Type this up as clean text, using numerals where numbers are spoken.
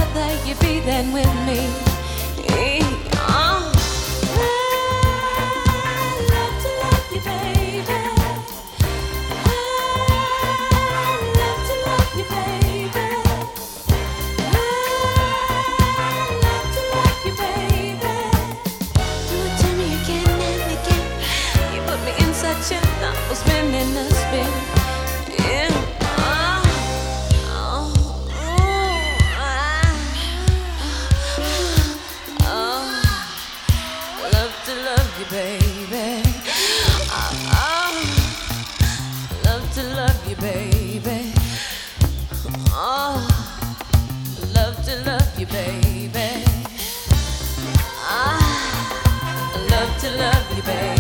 rather you be than with me. Oh. I love to love you, baby. I love to love you, baby. I love to love you, baby. Do it to me again and again. You put me in such a no spinning a spin. Yeah. Love you, baby. Love to love you, baby. Oh, love to love you, baby. Love to love you, baby.